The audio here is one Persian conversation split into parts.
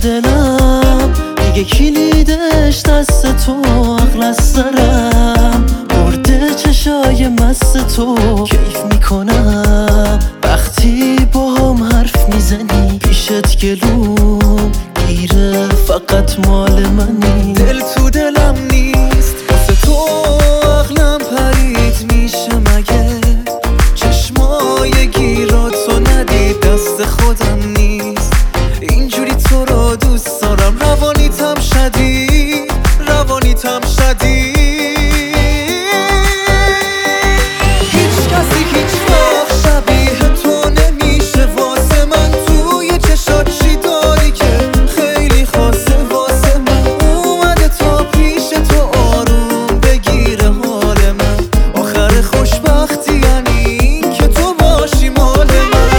دلم دیگه کلیدش دست تو، عقل از سرم برده چشای مست تو. کیف میکنم وقتی با هم حرف میزنی، پیشت گلوم گیره فقط مال منی. دل تو دلم نیست واسه تو، عقلم پرید میشه مگه چشمای گیراتو ندید؟ دست خودم نیست اینجوری تو رو دوست دارم، روانیتم شدید، روانیتم شدید. هیچ کسی هیچ وقت شبیه تو نمیشه واسه من. توی چشات چی داری که خیلی خاصه واسه من؟ اومده تا پیش تو آروم بگیره حال من. آخر خوشبختی یعنی این که تو باشی مال من.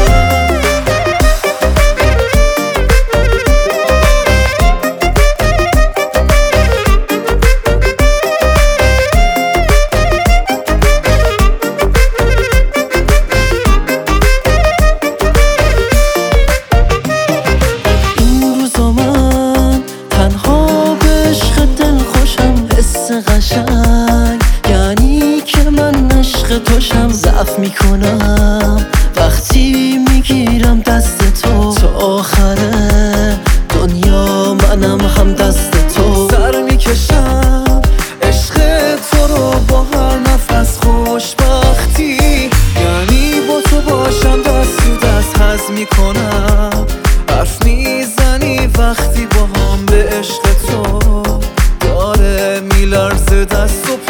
قشنگ یعنی که من عشق توشم، ضعف میکنم وقتی میگیرم دست تو. تا آخره دنیا منم هم دست تو. سر میکشم عشق تو رو با هر نفس. خوشبختی یعنی با تو باشم، دست تو دست هضم میکنم. حرف میزنی وقتی با هم به عشق تو، داره میلرزه دست و